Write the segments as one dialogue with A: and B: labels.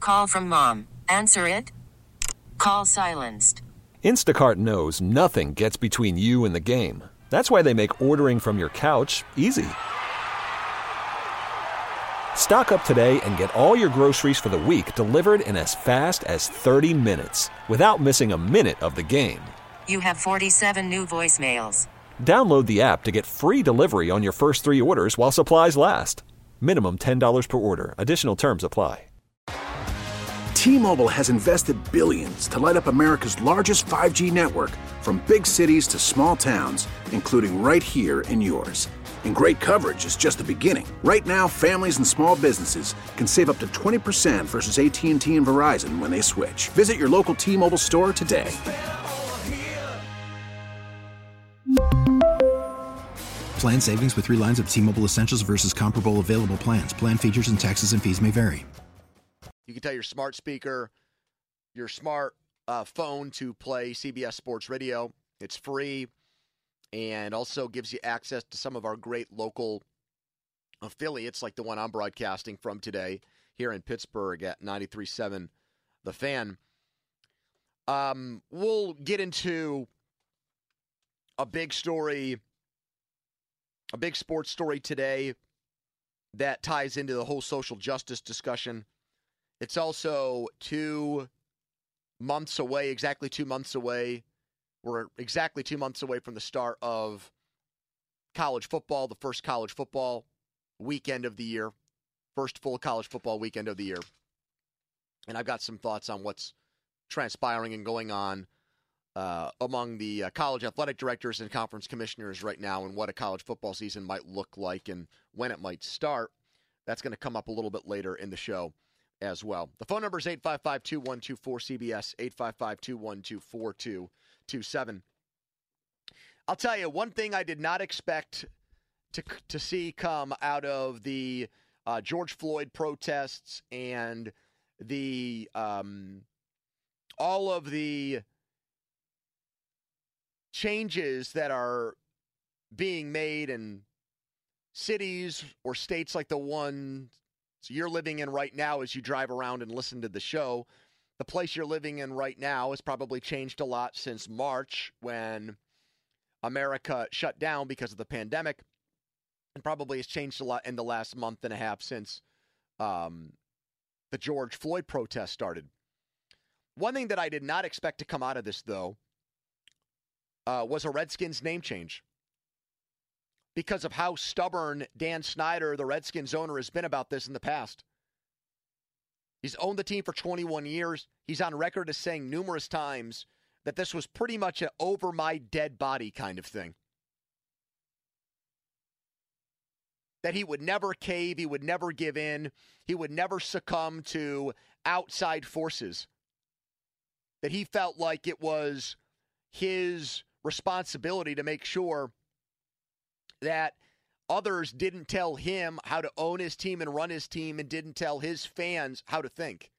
A: Call from mom. Answer it. Call silenced.
B: Instacart knows nothing gets between you and the game. That's why they make ordering from your couch easy. Stock up today and get all your groceries for the week delivered in as fast as 30 minutes without missing a minute of the game.
A: You have 47 new voicemails.
B: Download the app to get free delivery on your first 3 orders while supplies last. Minimum $10 per order. Additional terms apply.
C: T-Mobile has invested billions to light up America's largest 5G network, from big cities to small towns, including right here in yours. And great coverage is just the beginning. Right now, families and small businesses can save up to 20% versus AT&T and Verizon when they switch. Visit your local T-Mobile store today.
D: Plan savings with 3 lines of T-Mobile Essentials versus comparable available plans. Plan features and taxes and fees may vary.
E: You can tell your smart speaker, your smart phone to play CBS Sports Radio. It's free and also gives you access to some of our great local affiliates, like the one I'm broadcasting from today here in Pittsburgh at 93.7 The Fan. We'll get into a big story, a big sports story today that ties into the whole social justice discussion. It's also 2 months away, exactly 2 months away. We're exactly 2 months away from the start of college football, the first college football weekend of the year, first full college football weekend of the year. And I've got some thoughts on what's transpiring and going on among the college athletic directors and conference commissioners right now, and what a college football season might look like and when it might start. That's going to come up a little bit later in the show as well. The phone number is 855-2124-CBS, 855-212-4227. I'll tell you, one thing I did not expect to see come out of the George Floyd protests and the all of the changes that are being made in cities or states like the one you're living in right now as you drive around and listen to the show. The place you're living in right now has probably changed a lot since March, when America shut down because of the pandemic, and probably has changed a lot in the last month and a half since the George Floyd protest started. One thing that I did not expect to come out of this, though, was a Redskins name change. Because of how stubborn Dan Snyder, the Redskins owner, has been about this in the past. He's owned the team for 21 years. He's on record as saying numerous times that this was pretty much an over my dead body kind of thing. That he would never cave, he would never give in, he would never succumb to outside forces. That he felt like it was his responsibility to make sure that others didn't tell him how to own his team and run his team, and didn't tell his fans how to think.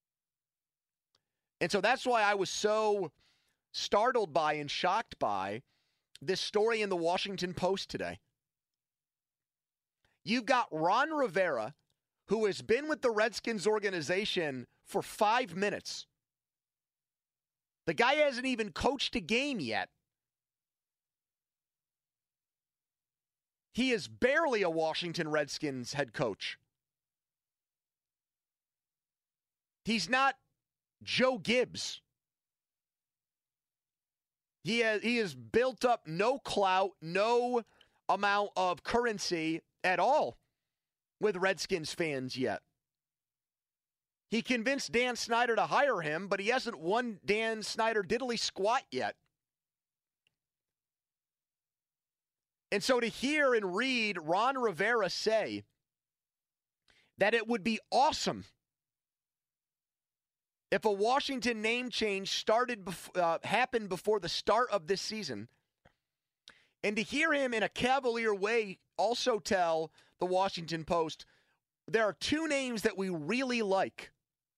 E: And so that's why I was so startled by and shocked by this story in the Washington Post today. You've got Ron Rivera, who has been with the Redskins organization for 5 minutes. The guy hasn't even coached a game yet. He is barely a Washington Redskins head coach. He's not Joe Gibbs. He has built up no clout, no amount of currency at all with Redskins fans yet. He convinced Dan Snyder to hire him, but he hasn't won Dan Snyder diddly squat yet. And so to hear and read Ron Rivera say that it would be awesome if a Washington name change happened before the start of this season, and to hear him in a cavalier way also tell the Washington Post, there are 2 names that we really like.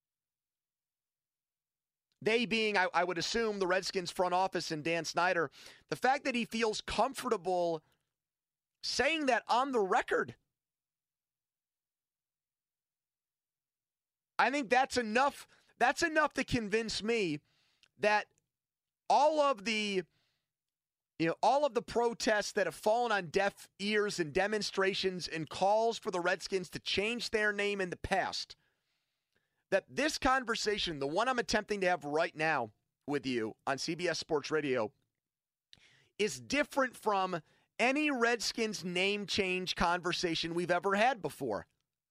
E: They being, I would assume, the Redskins front office and Dan Snyder. The fact that he feels comfortable saying that on the record. I think that's enough. That's enough to convince me that all of the protests that have fallen on deaf ears and demonstrations and calls for the Redskins to change their name in the past, that this conversation, the one I'm attempting to have right now with you on CBS Sports Radio, is different from any Redskins name change conversation we've ever had before.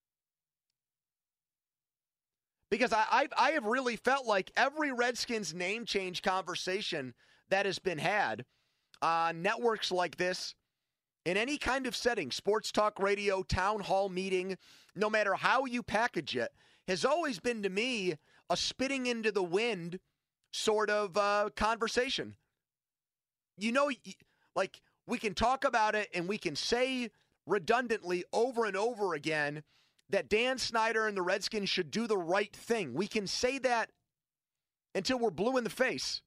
E: Because I have really felt like every Redskins name change conversation that has been had on networks like this, in any kind of setting, sports talk radio, town hall meeting, no matter how you package it, has always been to me a spitting into the wind sort of conversation. You know, like, we can talk about it and we can say redundantly over and over again that Dan Snyder and the Redskins should do the right thing. We can say that until we're blue in the face.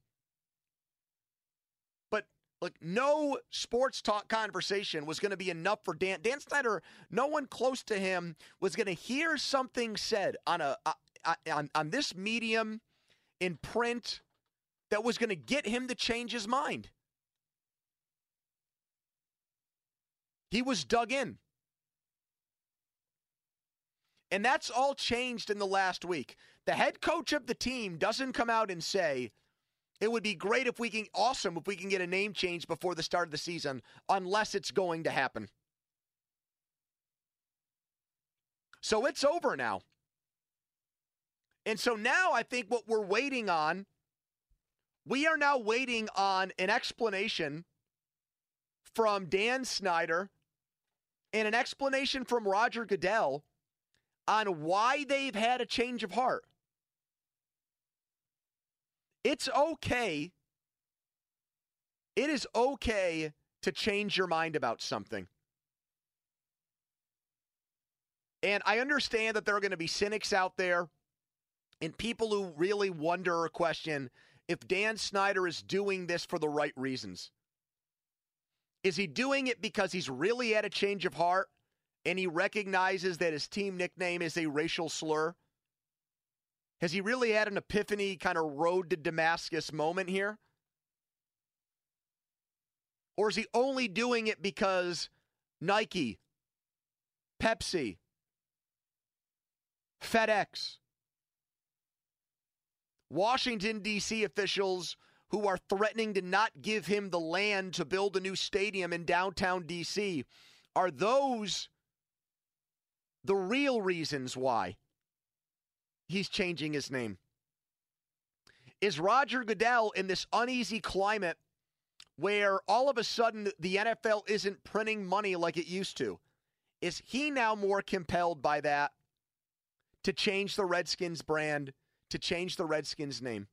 E: But, like, no sports talk conversation was going to be enough for Dan Snyder. No one close to him was going to hear something said on this medium in print that was going to get him to change his mind. He was dug in. And that's all changed in the last week. The head coach of the team doesn't come out and say, it would be great if we can get a name change before the start of the season, unless it's going to happen. So it's over now. And so now I think what we're waiting on, we are now waiting on an explanation from Dan Snyder and an explanation from Roger Goodell on why they've had a change of heart. It's okay. It is okay to change your mind about something. And I understand that there are going to be cynics out there and people who really wonder or question if Dan Snyder is doing this for the right reasons. Is he doing it because he's really had a change of heart and he recognizes that his team nickname is a racial slur? Has he really had an epiphany kind of road to Damascus moment here? Or is he only doing it because Nike, Pepsi, FedEx, Washington, D.C. officials who are threatening to not give him the land to build a new stadium in downtown D.C., are those the real reasons why he's changing his name? Is Roger Goodell in this uneasy climate where all of a sudden the NFL isn't printing money like it used to? Is he now more compelled by that to change the Redskins brand, to change the Redskins name?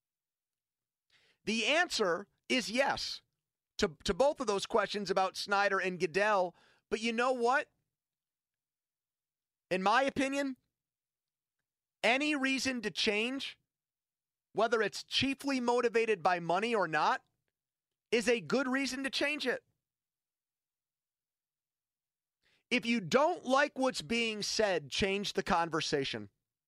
E: The answer is yes to both of those questions about Snyder and Goodell. But you know what? In my opinion, any reason to change, whether it's chiefly motivated by money or not, is a good reason to change it. If you don't like what's being said, change the conversation.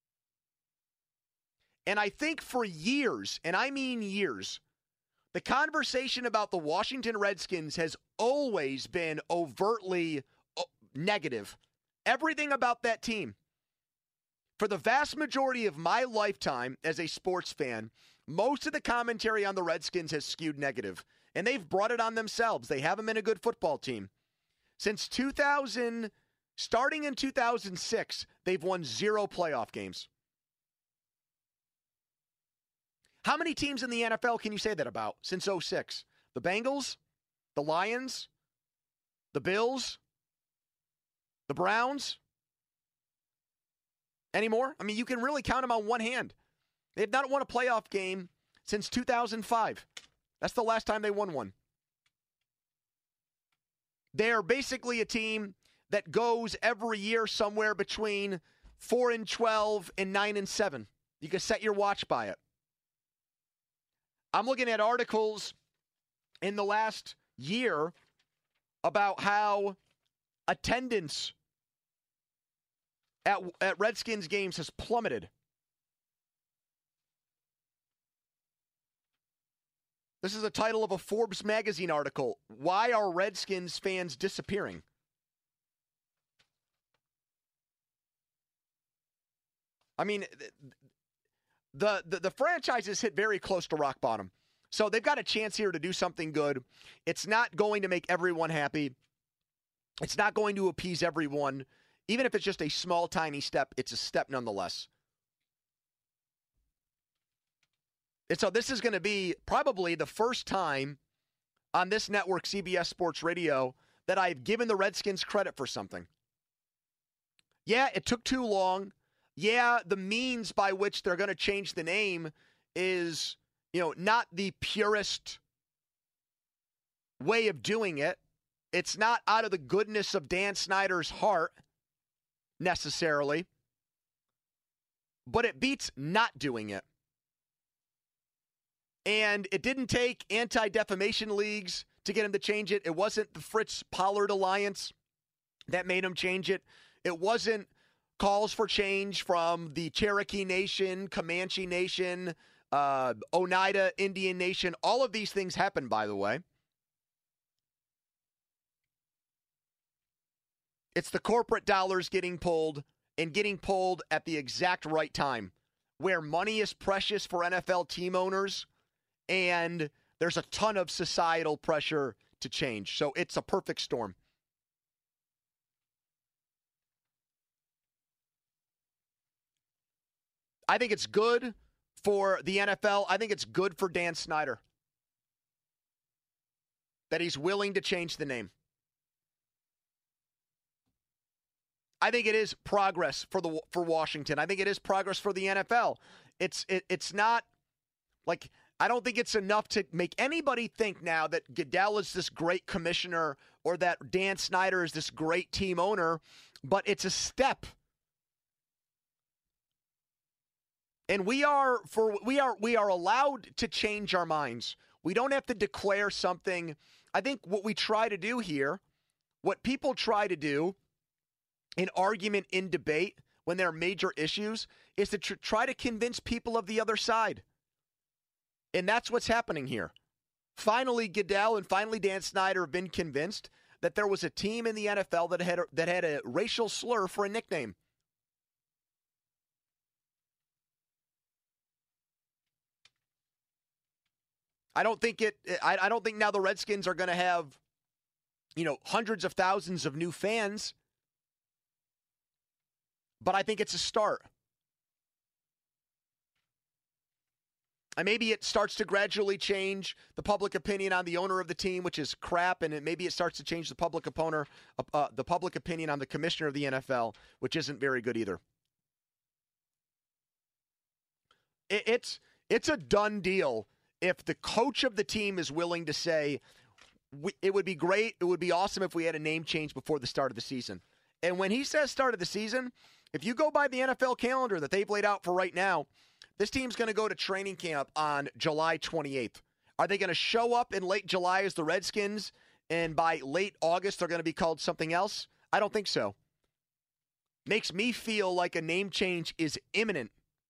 E: And I think for years, and I mean years, the conversation about the Washington Redskins has always been overtly negative. Everything about that team. For the vast majority of my lifetime as a sports fan, most of the commentary on the Redskins has skewed negative. And they've brought it on themselves. They haven't been a good football team. Since starting in 2006, they've won 0 playoff games. How many teams in the NFL can you say that about since 2006? The Bengals, the Lions, the Bills, the Browns? Any more? I mean, you can really count them on one hand. They've not won a playoff game since 2005. That's the last time they won one. They're basically a team that goes every year somewhere between 4-12 and 9-7. You can set your watch by it. I'm looking at articles in the last year about how attendance at Redskins games has plummeted. This is the title of a Forbes magazine article. Why are Redskins fans disappearing? I mean, the franchise has hit very close to rock bottom. So they've got a chance here to do something good. It's not going to make everyone happy. It's not going to appease everyone. Even if it's just a small, tiny step, it's a step nonetheless. And so this is going to be probably the first time on this network, CBS Sports Radio, that I've given the Redskins credit for something. Yeah, it took too long. Yeah, the means by which they're going to change the name is, not the purest way of doing it. It's not out of the goodness of Dan Snyder's heart, necessarily. But it beats not doing it. And it didn't take anti-defamation leagues to get him to change it. It wasn't the Fritz Pollard alliance that made him change it. It wasn't calls for change from the Cherokee Nation, Comanche Nation, Oneida Indian Nation. All of these things happened, by the way. It's the corporate dollars getting pulled and getting pulled at the exact right time, where money is precious for NFL team owners and there's a ton of societal pressure to change. So it's a perfect storm. I think it's good for the NFL. I think it's good for Dan Snyder that he's willing to change the name. I think it is progress for Washington. I think it is progress for the NFL. It's not like, I don't think it's enough to make anybody think now that Goodell is this great commissioner or that Dan Snyder is this great team owner, but it's a step. And we are allowed to change our minds. We don't have to declare something. I think what we try to do here, what people try to do in argument, in debate, when there are major issues, is to try to convince people of the other side. And that's what's happening here. Finally, Goodell and finally Dan Snyder have been convinced that there was a team in the NFL that had a racial slur for a nickname. I don't think now the Redskins are going to have, hundreds of thousands of new fans. But I think it's a start. And maybe it starts to gradually change the public opinion on the owner of the team, which is crap, and maybe it starts to change the public opinion on the commissioner of the NFL, which isn't very good either. It's a done deal if the coach of the team is willing to say, it would be great, it would be awesome if we had a name change before the start of the season. And when he says start of the season, if you go by the NFL calendar that they've laid out for right now, this team's going to go to training camp on July 28th. Are they going to show up in late July as the Redskins, and by late August they're going to be called something else? I don't think so. Makes me feel like a name change is imminent.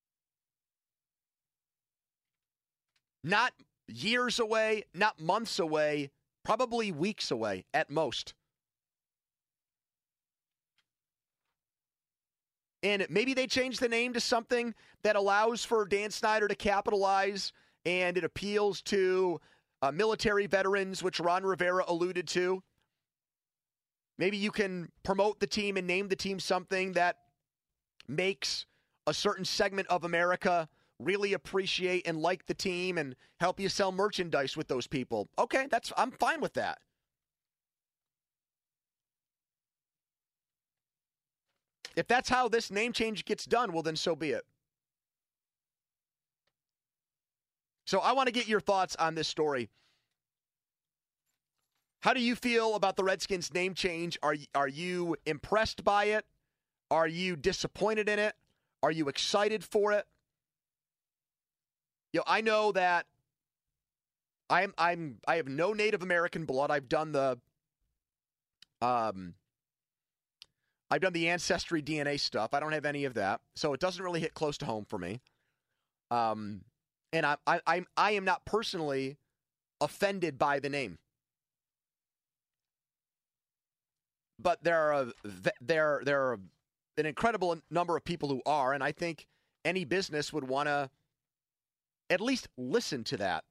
E: Not years away, not months away, probably weeks away at most. And maybe they change the name to something that allows for Dan Snyder to capitalize, and it appeals to military veterans, which Ron Rivera alluded to. Maybe you can promote the team and name the team something that makes a certain segment of America really appreciate and like the team and help you sell merchandise with those people. Okay, I'm fine with that. If that's how this name change gets done, well, then so be it. So I want to get your thoughts on this story. How do you feel about the Redskins name change? Are you impressed by it? Are you disappointed in it? Are you excited for it? I know that I have no Native American blood. I've done the ancestry DNA stuff. I don't have any of that, so it doesn't really hit close to home for me. And I am not personally offended by the name. But there are an incredible number of people who are, and I think any business would want to at least listen to that.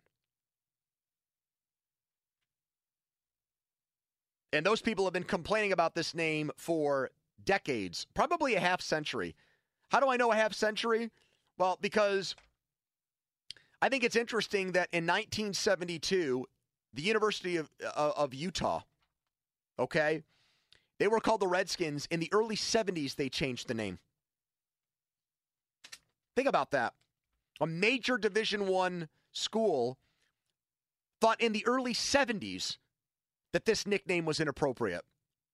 E: And those people have been complaining about this name for decades, probably a half century. How do I know a half century? Well, because I think it's interesting that in 1972, the University of Utah, okay, they were called the Redskins. In the early 70s, they changed the name. Think about that. A major Division I school thought in the early 70s that this nickname was inappropriate.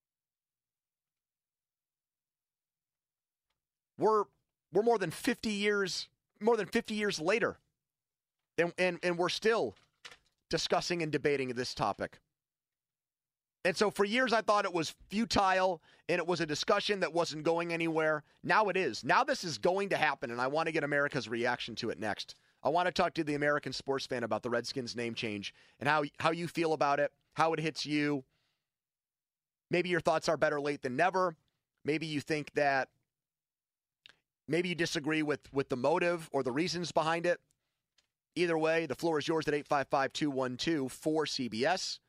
E: We're more than 50 years later, and we're still discussing and debating this topic. And so for years I thought it was futile and it was a discussion that wasn't going anywhere. Now it is. Now this is going to happen, and I want to get America's reaction to it next. I want to talk to the American sports fan about the Redskins name change and how you feel about it, how it hits you. Maybe your thoughts are better late than never. Maybe you think that maybe you disagree with the motive or the reasons behind it. Either way, the floor is yours at 855-212-4CBS,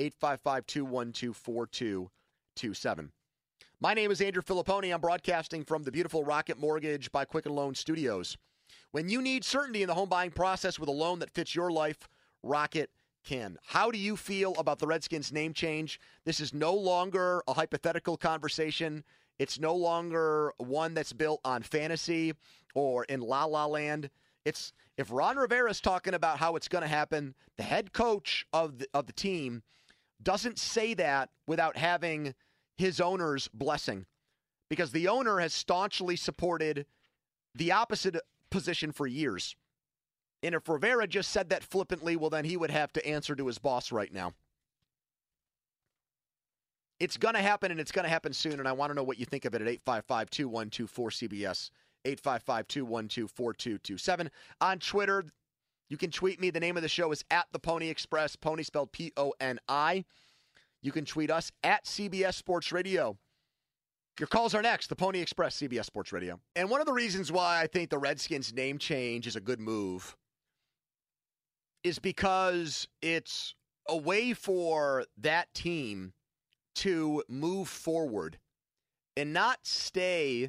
E: 855-212-4227. My name is Andrew Filipponi. I'm broadcasting from the beautiful Rocket Mortgage by Quicken Loan Studios. When you need certainty in the home buying process with a loan that fits your life, Rocket can. How do you feel about the Redskins name change? This is no longer a hypothetical conversation. It's no longer one that's built on fantasy or in la-la land. It's if Ron Rivera's talking about how it's going to happen, the head coach of the team doesn't say that without having his owner's blessing, because the owner has staunchly supported the opposite position for years. And if Rivera just said that flippantly, well, then he would have to answer to his boss right now. It's going to happen, and it's going to happen soon, and I want to know what you think of it at 855-212-4CBS, 855-212-4227. On Twitter, you can tweet me. The name of the show is at The Pony Express, Pony spelled P-O-N-I. You can tweet us at CBS Sports Radio. Your calls are next, The Pony Express, CBS Sports Radio. And one of the reasons why I think the Redskins name change is a good move is because it's a way for that team to move forward and not stay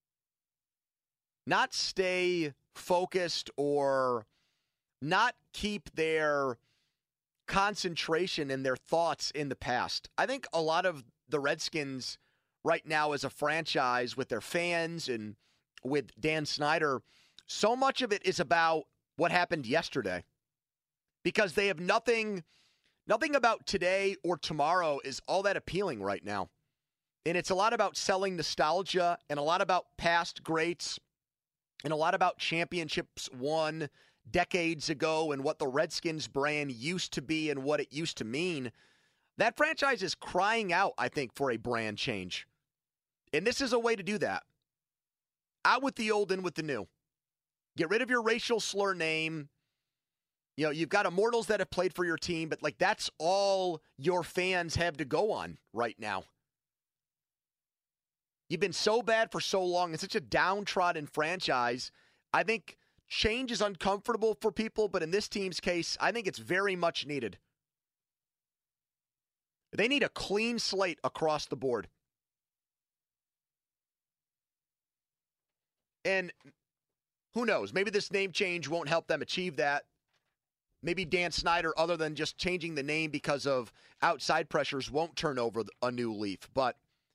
E: focused or not keep their concentration and their thoughts in the past. I think a lot of the Redskins right now as a franchise with their fans and with Dan Snyder, so much of it is about what happened yesterday, because they have nothing about today or tomorrow is all that appealing right now. And it's a lot about selling nostalgia and a lot about past greats and a lot about championships won decades ago and what the Redskins brand used to be and what it used to mean. That franchise is crying out, I think, for a brand change. And this is a way to do that. Out with the old, in with the new. Get rid of your racial slur name. You know, you've got immortals that have played for your team, but like that's all your fans have to go on right now. You've been so bad for so long. It's such a downtrodden franchise. I think change is uncomfortable for people, but in this team's case, I think it's very much needed. They need a clean slate across the board. And who knows? Maybe this name change won't help them achieve that. Maybe Dan Snyder, other than just changing the name because of outside pressures, won't turn over a new leaf. But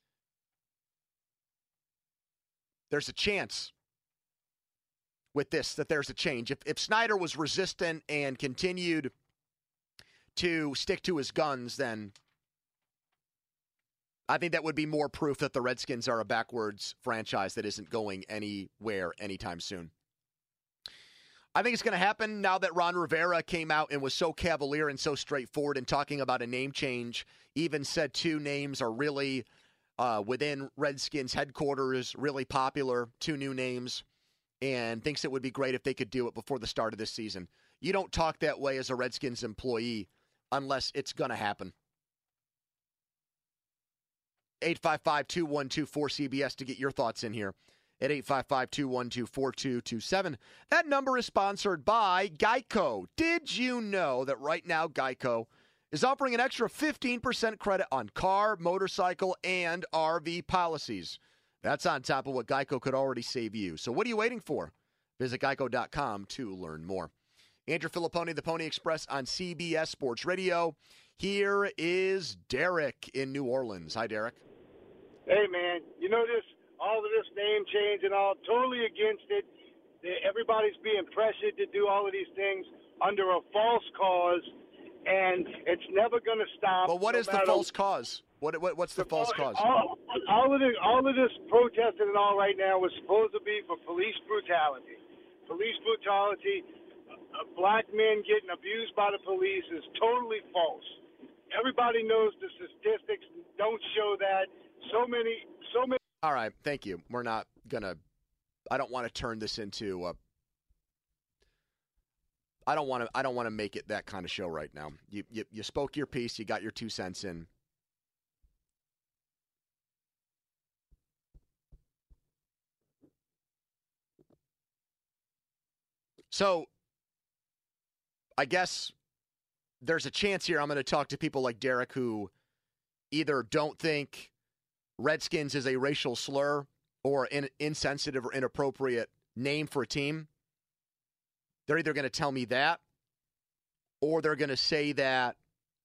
E: there's a chance with this that there's a change. If Snyder was resistant and continued to stick to his guns, then I think that would be more proof that the Redskins are a backwards franchise that isn't going anywhere anytime soon. I think it's going to happen now that Ron Rivera came out and was so cavalier and so straightforward in talking about a name change, even said two names are really within Redskins headquarters, really popular, two new names, and thinks it would be great if they could do it before the start of this season. You don't talk that way as a Redskins employee unless it's going to happen. 855-212-4CBS to get your thoughts in here at 855-212-4227. That number is sponsored by Geico. Did you know that right now Geico is offering an extra 15% credit on car, motorcycle, and RV policies? That's on top of what Geico could already save you. So what are you waiting for? Visit geico.com to learn more. Andrew Filipponi, the Pony Express on CBS Sports Radio. Here is Derek in New Orleans. Hi, Derek.
F: Hey, man. You know this, all of this name change and all, totally against it. Everybody's being pressured to do all of these things under a false cause, and it's never going to stop.
E: Well, what is the false cause? What's the false cause?
F: All of this protesting and all right now was supposed to be for police brutality. Police brutality, black men getting abused by the police is totally false. Everybody knows the statistics don't show that. So many.
E: All right, thank you. We're not gonna. I don't want to turn this into. I don't want to make it that kind of show right now. You spoke your piece. You got your 2 cents in. So, I guess there's a chance here I'm going to talk to people like Derek who either don't think Redskins is a racial slur or an insensitive or inappropriate name for a team. They're either going to tell me that, or they're going to say that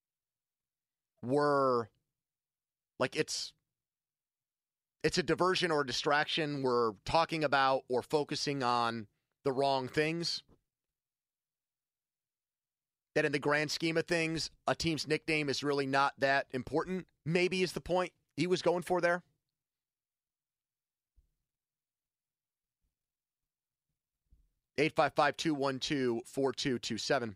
E: we're like it's a diversion or a distraction. We're talking about or focusing on the wrong things. That in the grand scheme of things, a team's nickname is really not that important, maybe is the point he was going for there. Eight 855-212-4227.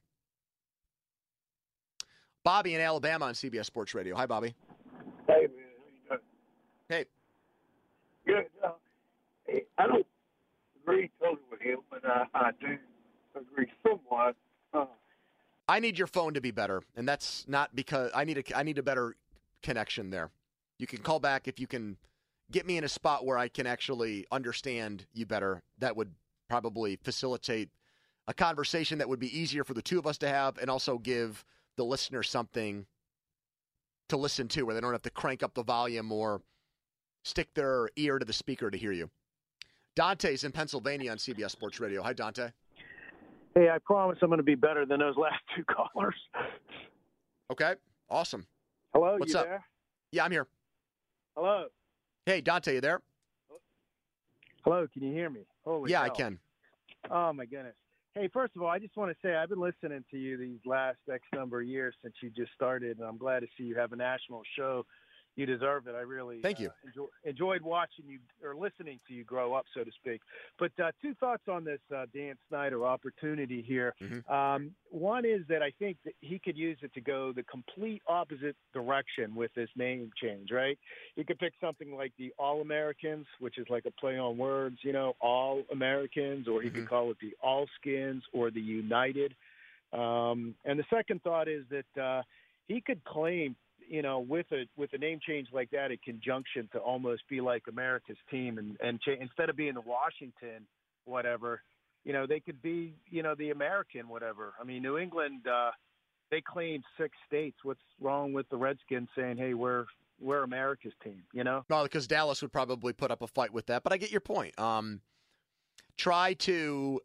E: Bobby in Alabama on CBS Sports Radio. Hi, Bobby.
F: Hey, man. How you doing?
E: Hey.
F: Good. Hey, I don't agree totally with him, but I do agree somewhat.
E: I need your phone to be better, and that's not because I need a better connection there. You can call back if you can get me in a spot where I can actually understand you better. That would probably facilitate a conversation that would be easier for the two of us to have and also give the listener something to listen to where they don't have to crank up the volume or stick their ear to the speaker to hear you. Dante's in Pennsylvania on CBS Sports Radio. Hi, Dante.
G: Hey, I promise I'm going to be better than those last two callers.
E: Okay, awesome.
G: Hello,
E: What's
G: you
E: up?
G: there?
E: Yeah, I'm here.
G: Hello.
E: Hey, Dante, you there?
G: Hello, can you hear me? Holy
E: Yeah,
G: cow.
E: I can.
G: Oh, my goodness. Hey, first of all, I just want to say I've been listening to you these last X number of years since you just started, and I'm glad to see you have a national show. You deserve it. I really
E: Thank you.
G: Enjoyed watching you or listening to you grow up, so to speak. But two thoughts on this Dan Snyder opportunity here.
E: Mm-hmm.
G: One is that I think that he could use it to go the complete opposite direction with this name change, right? He could pick something like the All-Americans, which is like a play on words, All-Americans, or he could call it the All-Skins or the United. And the second thought is that he could claim, with a name change like that in conjunction to almost be like America's team and instead of being the Washington whatever, they could be, the American whatever. I mean, New England, they claimed 6 states. What's wrong with the Redskins saying, hey, we're America's team,
E: No, because Dallas would probably put up a fight with that, but I get your point. Try to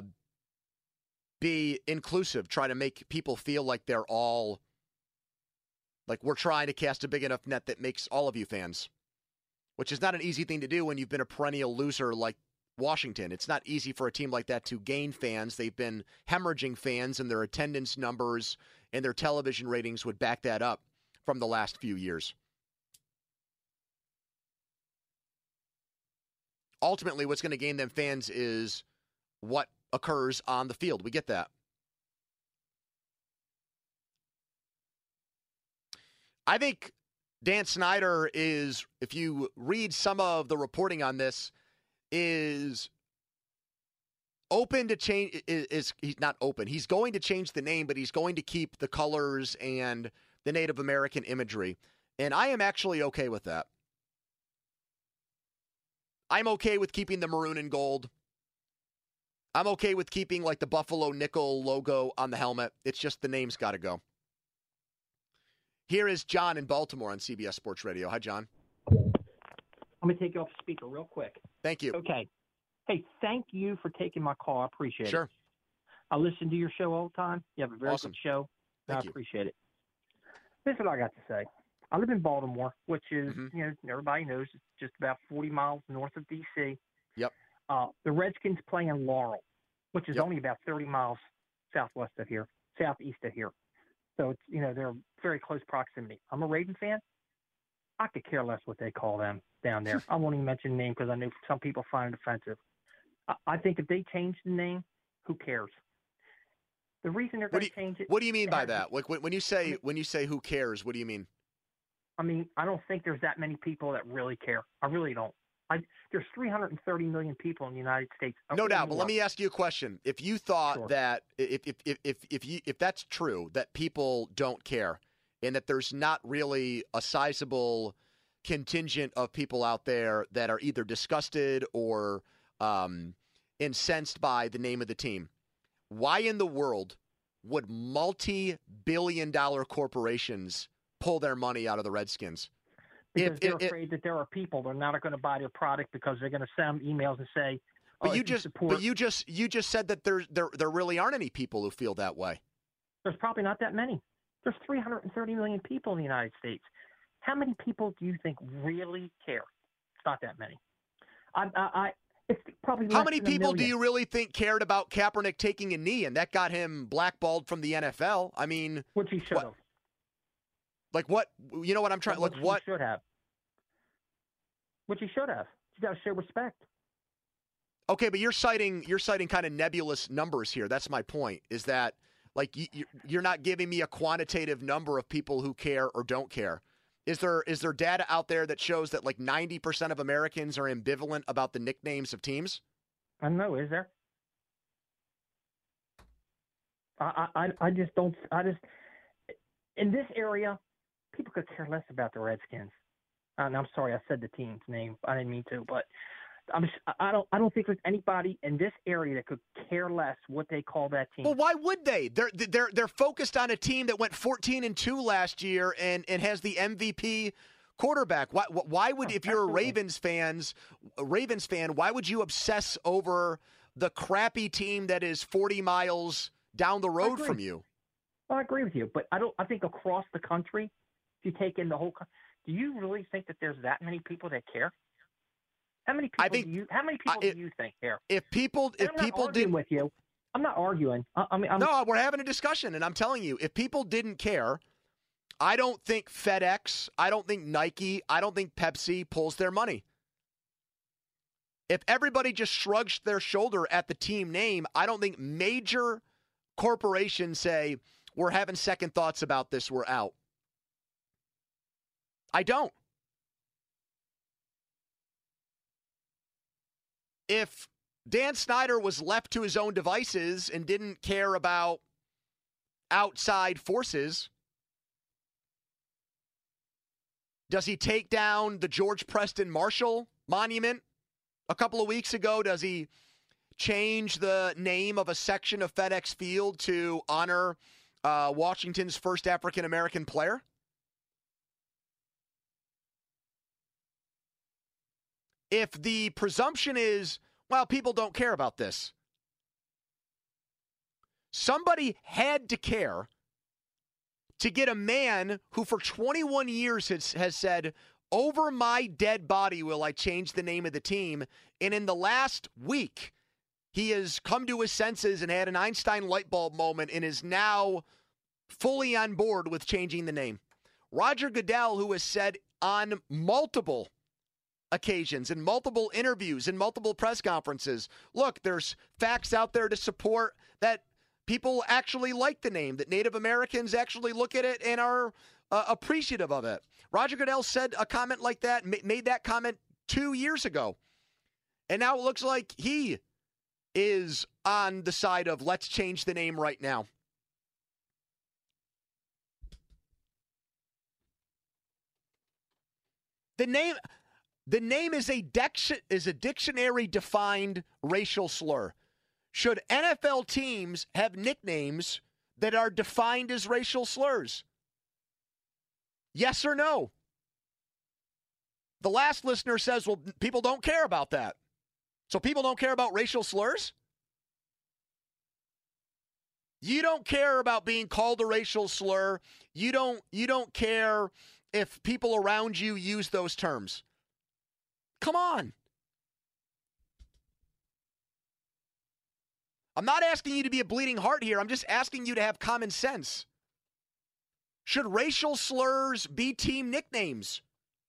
E: be inclusive. Try to make people feel like they're all like we're trying to cast a big enough net that makes all of you fans, which is not an easy thing to do when you've been a perennial loser like Washington. It's not easy for a team like that to gain fans. They've been hemorrhaging fans, and their attendance numbers and their television ratings would back that up from the last few years. Ultimately, what's going to gain them fans is what occurs on the field. We get that. I think Dan Snyder is, if you read some of the reporting on this, is open to change. He's not open. He's going to change the name, but he's going to keep the colors and the Native American imagery. And I am actually okay with that. I'm okay with keeping the maroon and gold. I'm okay with keeping like the Buffalo nickel logo on the helmet. It's just the name's got to go. Here is John in Baltimore on CBS Sports Radio. Hi, John.
H: I'm going to take you off speaker real quick.
E: Thank you.
H: Okay. Hey, thank you for taking my call. I appreciate it.
E: Sure.
H: I listen to your show all the time. You have a very
E: Awesome.
H: good show.
E: Thank
H: I
E: you.
H: appreciate it. This is what I got to say. I live in Baltimore, which is, everybody knows, it's just about 40 miles north of D.C.
E: Yep.
H: The Redskins play in Laurel, which is
E: Yep.
H: only about 30 miles southeast of here. So it's, they're very close proximity. I'm a Raven fan. I could care less what they call them down there. I won't even mention the name because I know some people find it offensive. I think if they change the name, who cares? The reason they're going to change it.
E: What do you mean by that? Like when you say who cares, what do you mean?
H: I mean, I don't think there's that many people that really care. I really don't. There's 330 million people in the United States.
E: No doubt, but let me ask you a question. If you thought that if that's true, that people don't care and that there's not really a sizable contingent of people out there that are either disgusted or incensed by the name of the team, why in the world would multi-billion-dollar corporations pull their money out of the Redskins?
H: Because they're afraid that there are people that are not going to buy their product because they're going to send emails and say,
E: But you just said that there really aren't any people who feel that way.
H: There's probably not that many. There's 330 million people in the United States. How many people do you think really care? It's not that many. It's probably
E: How many people do you really think cared about Kaepernick taking a knee and that got him blackballed from the NFL? I mean,
H: which he should have.
E: Like what? You know what I'm trying? Like what?
H: He should have. Which he should have. You got to show respect.
E: Okay, but you're citing kind of nebulous numbers here. That's my point. Is that like you're not giving me a quantitative number of people who care or don't care? Is there data out there that shows that like 90% of Americans are ambivalent about the nicknames of teams?
H: I don't know. Is there? I just don't. In this area, people could care less about the Redskins. And I'm sorry, I said the team's name. I didn't mean to, but I don't think there's anybody in this area that could care less what they call that team.
E: Well, why would they? They're focused on a team that went 14-2 last year and has the MVP quarterback. Why would, if you're a Ravens fan, why would you obsess over the crappy team that is 40 miles down the road from you?
H: Well, I agree with you, but I think across the country, if you take in the whole, do you really think that there's that many people that care? How many people do you think care?
E: If people didn't
H: with you, I'm not arguing.
E: No, we're having a discussion, and I'm telling you, if people didn't care, I don't think FedEx, I don't think Nike, I don't think Pepsi pulls their money. If everybody just shrugs their shoulder at the team name, I don't think major corporations say, we're having second thoughts about this, we're out. I don't. If Dan Snyder was left to his own devices and didn't care about outside forces, does he take down the George Preston Marshall monument a couple of weeks ago? Does he change the name of a section of FedEx Field to honor Washington's first African-American player? If the presumption is, well, people don't care about this, somebody had to care to get a man who for 21 years has said, over my dead body will I change the name of the team. And in the last week, he has come to his senses and had an Einstein light bulb moment and is now fully on board with changing the name. Roger Goodell, who has said on multiple occasions, in multiple interviews, in multiple press conferences, look, there's facts out there to support that people actually like the name, that Native Americans actually look at it and are appreciative of it. Roger Goodell said a comment like that, made that comment 2 years ago. And now it looks like he is on the side of let's change the name right now. The name is a dictionary-defined racial slur. Should NFL teams have nicknames that are defined as racial slurs? Yes or no? The last listener says, well, people don't care about that. So people don't care about racial slurs? You don't care about being called a racial slur. You don't care if people around you use those terms. Come on. I'm not asking you to be a bleeding heart here. I'm just asking you to have common sense. Should racial slurs be team nicknames?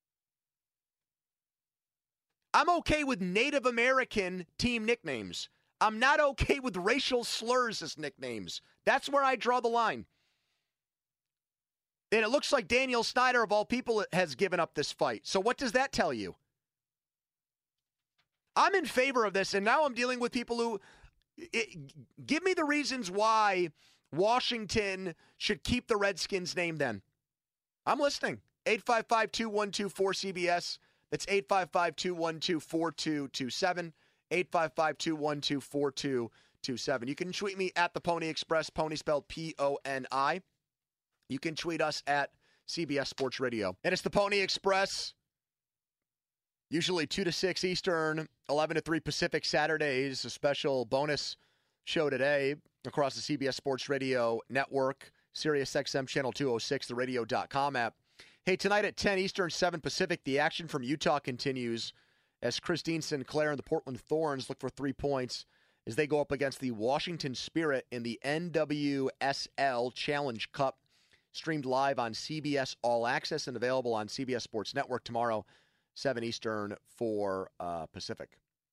E: I'm okay with Native American team nicknames. I'm not okay with racial slurs as nicknames. That's where I draw the line. And it looks like Daniel Snyder, of all people, has given up this fight. So what does that tell you? I'm in favor of this, and now I'm dealing with people who give me the reasons why Washington should keep the Redskins name then. I'm listening. 855-212-4CBS. That's 855-212-4227. 855-212-4227. You can tweet me at the Pony Express, Pony spelled P-O-N-I. You can tweet us at CBS Sports Radio. And it's the Pony Express, usually 2 to 6 Eastern, 11 to 3 Pacific Saturdays, a special bonus show today across the CBS Sports Radio network, Sirius XM Channel 206, the radio.com app. Hey, tonight at 10 Eastern, 7 Pacific, the action from Utah continues as Christine Sinclair and the Portland Thorns look for 3 points as they go up against the Washington Spirit in the NWSL Challenge Cup, streamed live on CBS All Access and available on CBS Sports Network tomorrow, 7 Eastern, 4 Pacific.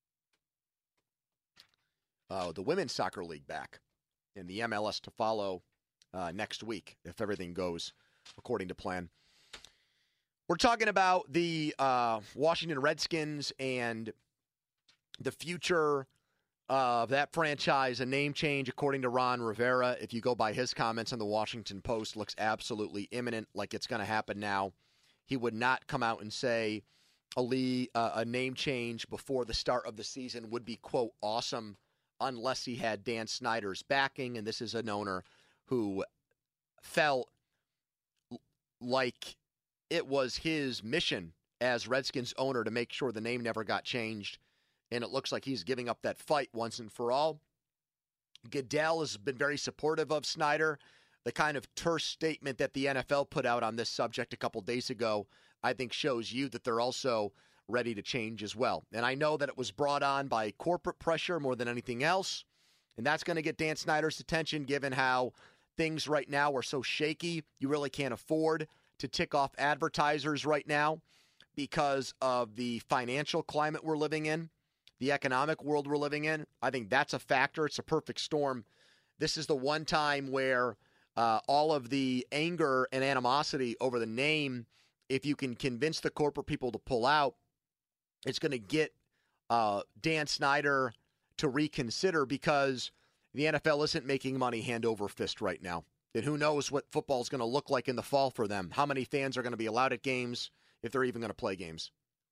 E: The Women's Soccer League back in the MLS to follow next week if everything goes according to plan. We're talking about the Washington Redskins and the future of that franchise. A name change, according to Ron Rivera, if you go by his comments on the Washington Post, looks absolutely imminent, like it's going to happen now. He would not come out and say a name change before the start of the season would be, quote, awesome, unless he had Dan Snyder's backing. And this is an owner who felt like it was his mission as Redskins owner to make sure the name never got changed. And it looks like he's giving up that fight once and for all. Goodell has been very supportive of Snyder. The kind of terse statement that the NFL put out on this subject a couple days ago, I think shows you that they're also ready to change as well. And I know that it was brought on by corporate pressure more than anything else. And that's going to get Dan Snyder's attention, given how things right now are so shaky. You really can't afford to tick off advertisers right now because of the financial climate we're living in, the economic world we're living in. I think that's a factor. It's a perfect storm. This is the one time where all of the anger and animosity over the name, if you can convince the corporate people to pull out, it's going to get Dan Snyder to reconsider, because the NFL isn't making money hand over fist right now. And who knows what football is going to look like in the fall for them. How many fans are going to be allowed at games, if they're even going to play games.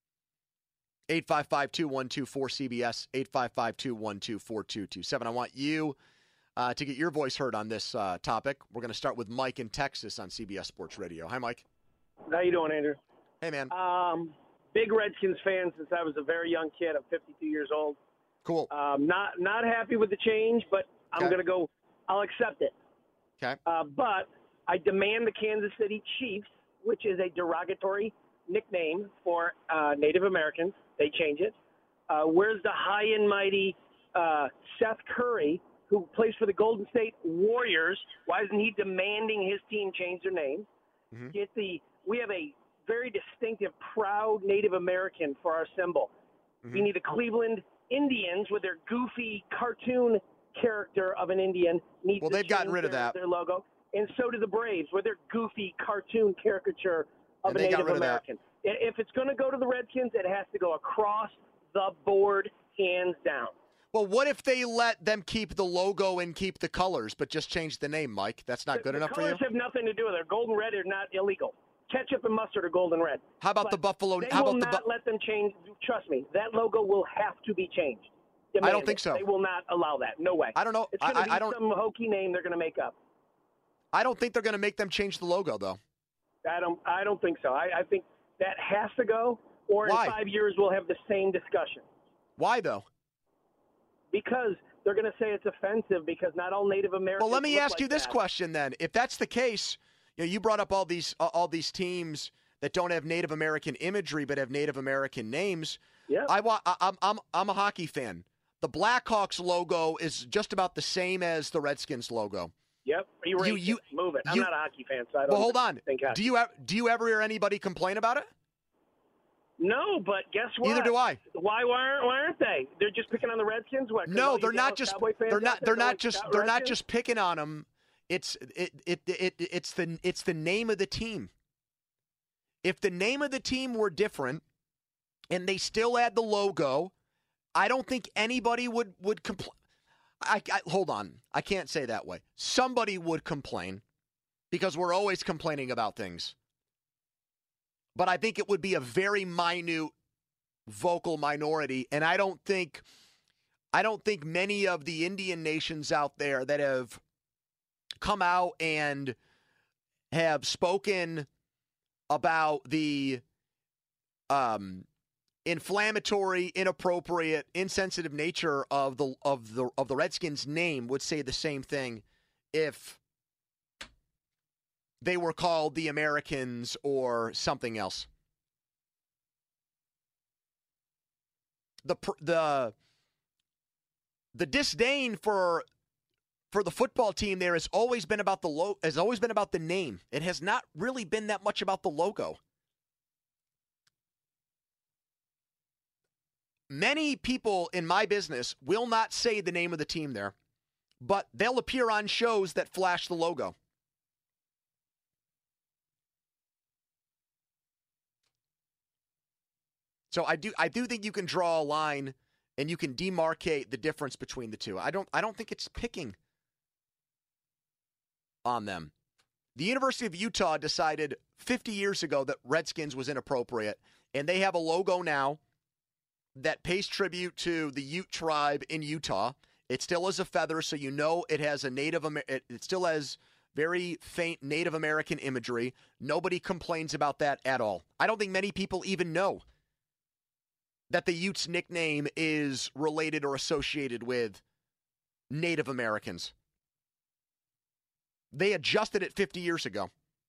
E: 855-212-4CBS, 855-212-4227. I want you to get your voice heard on this topic. We're going to start with Mike in Texas on CBS Sports Radio. Hi, Mike.
I: How you doing, Andrew?
E: Hey, man.
I: Big Redskins fan since I was a very young kid. I'm 52 years old.
E: Cool.
I: Not happy with the change, but I'm going to go. I'll accept it.
E: Okay.
I: But I demand the Kansas City Chiefs, which is a derogatory nickname for Native Americans. They change it. Where's the high and mighty Seth Curry, who plays for the Golden State Warriors? Why isn't he demanding his team change their name? Mm-hmm. We have a very distinctive, proud Native American for our symbol. Mm-hmm. We need the Cleveland Indians with their goofy cartoon character of an Indian.
E: Well, they've gotten rid of that.
I: Their logo. And so do the Braves with their goofy cartoon caricature of a Native American. If it's going to go to the Redskins, it has to go across the board, hands down.
E: Well, what if they let them keep the logo and keep the colors, but just change the name, Mike? That's not good enough for you?
I: The colors have nothing to do with it. Golden red are not illegal. Ketchup and mustard are golden red.
E: How about the Buffalo?
I: They
E: how
I: will
E: about
I: not let them change. Trust me, that logo will have to be changed.
E: I don't think so.
I: They will not allow that. No way.
E: I don't know.
I: It's going to be some hokey name they're going to make up.
E: I don't think they're going to make them change the logo, though.
I: I don't think so. I think that has to go, or
E: Why?
I: in 5 years we'll have the same discussion.
E: Why, though?
I: Because they're going to say it's offensive because not all Native Americans.
E: Well, let me ask
I: like
E: you this
I: that.
E: question then. If that's the case, you brought up all these teams that don't have Native American imagery but have Native American names.
I: Yeah.
E: I'm a hockey fan. The Blackhawks logo is just about the same as the Redskins logo.
I: Yep. You move it. I'm not a hockey fan, so I don't.
E: Well, hold on.
I: Think
E: do you ever hear anybody complain about it?
I: No, but guess what?
E: Neither do I.
I: Why aren't they? They're just picking on the Redskins. What?
E: No, they're not just. They're not just picking on them. It's the name of the team. If the name of the team were different, and they still had the logo, I don't think anybody would complain. Hold on. I can't say that way. Somebody would complain because we're always complaining about things. But I think it would be a very minute vocal minority, and I don't think many of the Indian nations out there that have come out and have spoken about the inflammatory, inappropriate, insensitive nature of the Redskins' name would say the same thing if they were called the Americans or something else. The disdain for the football team there has always been about the name. It has not really been that much about the logo. Many people in my business will not say the name of the team there, but they'll appear on shows that flash the logo. So I do think you can draw a line and you can demarcate the difference between the two. I don't think it's picking on them. The University of Utah decided 50 years ago that Redskins was inappropriate, and they have a logo now that pays tribute to the Ute tribe in Utah. It still is a feather, so you know it has it still has very faint Native American imagery. Nobody complains about that at all. I don't think many people even know that the Utes nickname is related or associated with Native Americans. They adjusted it 50 years ago.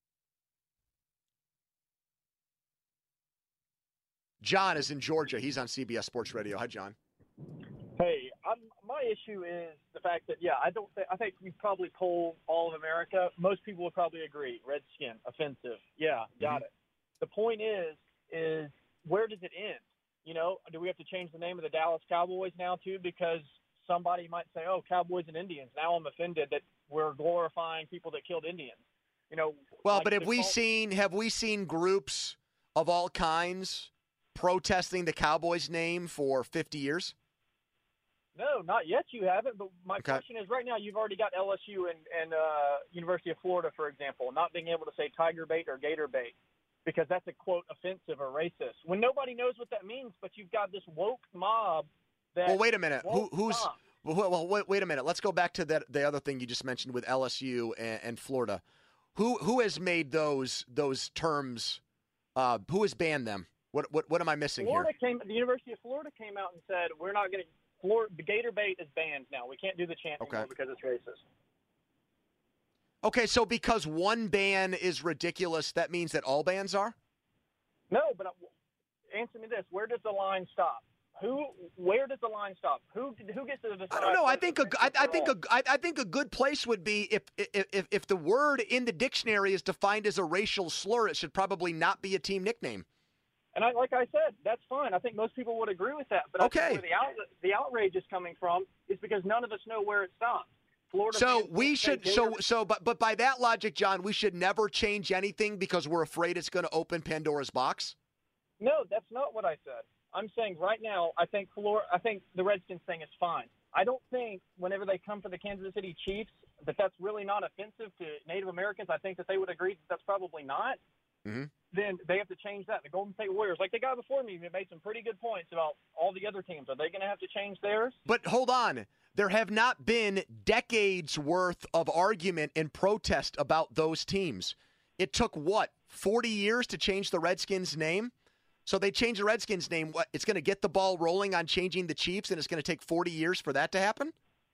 E: John is in Georgia. He's on CBS Sports Radio. Hi, John.
J: Hey, my issue is the fact that, I think you probably poll all of America. Most people would probably agree. Redskin, offensive. Yeah, got it. The point is where does it end? Do we have to change the name of the Dallas Cowboys now, too? Because somebody might say, Cowboys and Indians. Now I'm offended that we're glorifying people that killed Indians.
E: Well, but have we seen groups of all kinds protesting the Cowboys name for 50 years?
J: No, not yet you haven't. But my question is right now you've already got LSU and University of Florida, for example, not being able to say tiger bait or gator bait because that's a, quote, offensive or racist. When nobody knows what that means, but you've got this woke mob that
E: Well, wait a minute.
J: who's stop.
E: Wait a minute. Let's go back to the other thing you just mentioned with LSU and Florida. Who has made those terms? Who has banned them? What am I missing here?
J: The University of Florida came out and said we're not going to. The gator bait is banned now. We can't do the chant anymore because it's racist.
E: Okay, so because one ban is ridiculous, that means that all bans are?
J: No, but answer me this: where does the line stop? Where does the line stop? Who gets to decide?
E: I don't know. I think a good place would be if the word in the dictionary is defined as a racial slur, it should probably not be a team nickname.
J: And like I said, that's fine. I think most people would agree with that. But I think where the outrage is coming from is because none of us know where it stops. Florida.
E: So we should. But by that logic, John, we should never change anything because we're afraid it's going to open Pandora's box.
J: No, that's not what I said. I'm saying right now, I think the Redskins thing is fine. I don't think whenever they come for the Kansas City Chiefs that's really not offensive to Native Americans. I think that they would agree that that's probably not.
E: Mm-hmm.
J: Then they have to change that. The Golden State Warriors, like the guy before me, made some pretty good points about all the other teams. Are they going to have to change theirs?
E: But hold on. There have not been decades worth of argument and protest about those teams. It took, 40 years to change the Redskins' name? So they changed the Redskins' name. What? It's going to get the ball rolling on changing the Chiefs, and it's going to take 40 years for that to happen?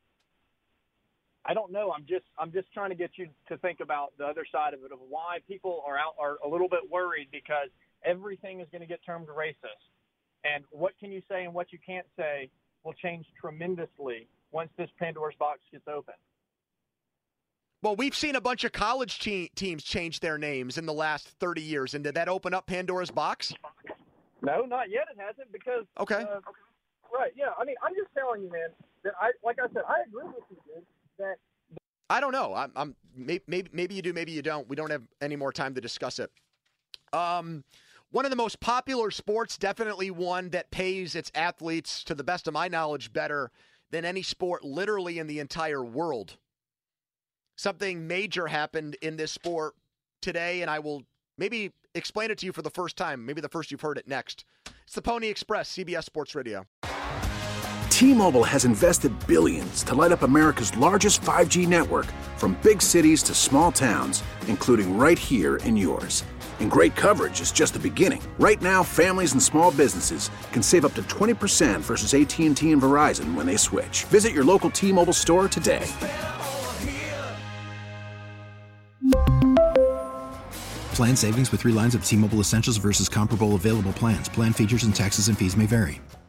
J: I don't know. I'm just trying to get you to think about the other side of it, of why people are a little bit worried, because everything is going to get termed racist. And what can you say and what you can't say will change tremendously once this Pandora's box gets open.
E: Well, we've seen a bunch of college teams change their names in the last 30 years. And did that open up Pandora's box?
J: No, not yet. It hasn't, because
E: okay.
J: Right? Yeah. I mean, I'm just telling you, man. That I agree with you, dude. That
E: I don't know. I'm maybe you do, maybe you don't. We don't have any more time to discuss it. One of the most popular sports, definitely one that pays its athletes, to the best of my knowledge, better than any sport literally in the entire world. Something major happened in this sport today, and I will maybe explain it to you for the first time. Maybe the first you've heard it next. It's the Pony Express, CBS Sports Radio.
C: T-Mobile has invested billions to light up America's largest 5G network, from big cities to small towns, including right here in yours. And great coverage is just the beginning. Right now, families and small businesses can save up to 20% versus AT&T and Verizon when they switch. Visit your local T-Mobile store today.
D: Plan savings with 3 lines of T-Mobile Essentials versus comparable available plans. Plan features and taxes and fees may vary.